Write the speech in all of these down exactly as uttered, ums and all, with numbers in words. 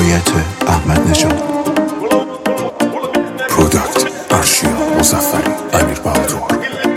روایت احمد نژاد، پروداکت ارشیا مظفری، امیر بهادر.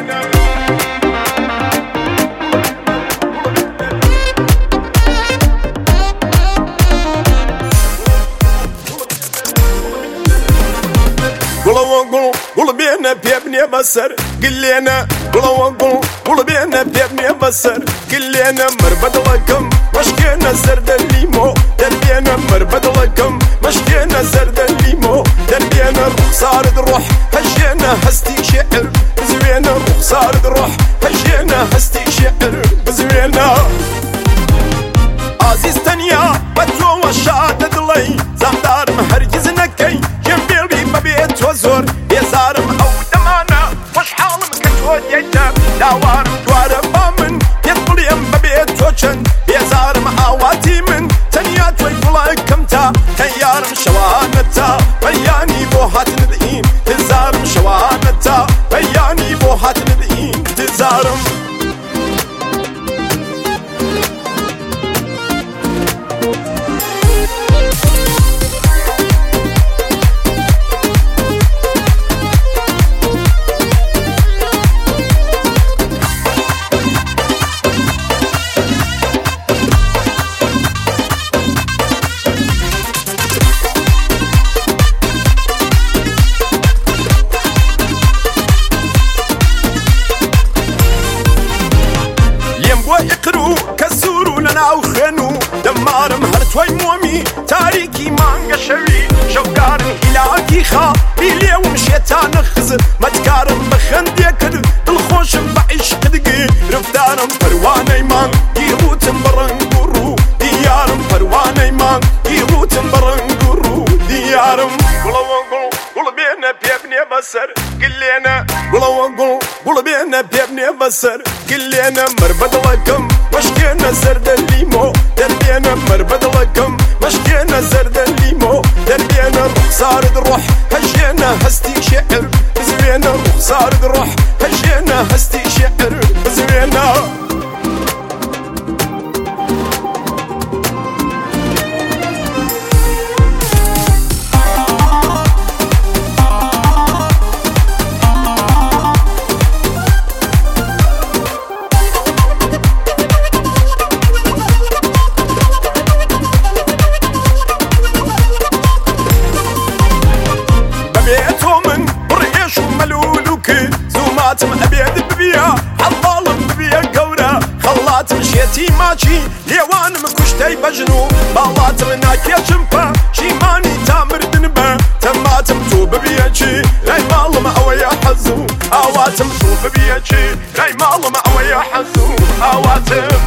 قولوا قولوا بينا بيبني بسر قلينا قولوا قولوا بينا بيبني بسر قلينا مربد لكم مشكينا زرد الليمو دربينا مربد لكم مشكينا زرد الليمو دربينا الروح صارت روح هجينا هستي شعر بزوينا الروح صارت روح هجينا هستي شعر بزوينا عزيز تنيا بدلو وشادد لي زمدار مهرجز نكي جنبيل بي ببيت وزور يزارم او دمانا وش حالم كتود يجب داوارم دوارم بامن يطبل يم ببيت وشن يزارم اواتي من تنيا توي بلاي كمتا تيارم شوانتا بياني بوهات ندئين تزارم شوانتا بياني بوهات ندئين تزارم يقرو كسورو لنا وخنو دمارم هرتوي مومي تاريكي مانغا شوي شوقارن هلاكي خا بيلي ومشيتان خزر متكارم بخندي كد الخوشم بعيش قدقي رفتارم پرواني مان يروتم برنگورو ديارم پرواني مان يروتم برنگورو ديارم قولوا قول بينا بيبني بسر قلينا قولوا قول قول بينا بيبني بسر قلينا مربد لكم مشكينا زرد الليمو دربينا مربد لكم مشكينا زرد الليمو دربينا الروح صارت روح هجينا هستي شعر بزوينا الروح صارت روح هجينا هستي شعر بزوينا زوماتم أبيد ببيا حظالم ببيا قورا خلاتم شيتي ماشي ليوانم كشتي بجنو بالاتم ناكيا شمبا شيماني تامر دنبا تماتم تو ببيا شي راي مالم أويا حزو آواتم تو ببيا شي راي مالم أويا حزو آواتم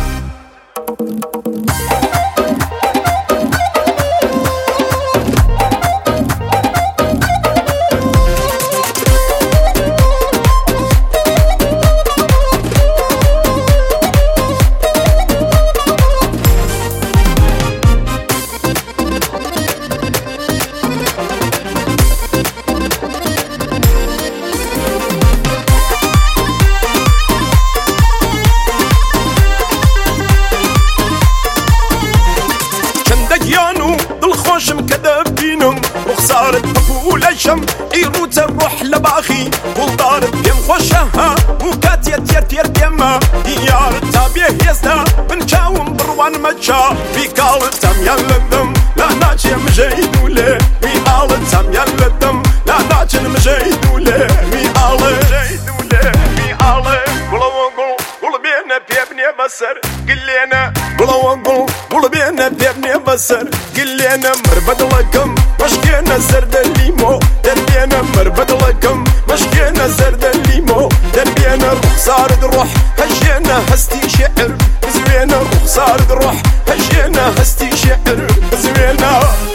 خوشم كذب بينهم وخسارة بقول الشم إيروت الروح لباخي والضارب يم خوشها وكات يتير تير بيما ديار تابيه يستا بنشاوم بروان مجا في قال تم يلدم لا ناجي مجيد ولا في قال تم يلدم لا ناجي مجيد ولا في قال مجيد ولا في قال قولوا قول بينا بيبني بسر قلينا قولوا قول قول بينا بيبني بسر قلينا مربد لكم مشكينا زرد الليمو دربينا مربد لكم مشكينا زرد الليمو دربينا الروح صارت روح هجينا هستي شعر بزوينا الروح صارت روح هجينا هستي شعر بزوينا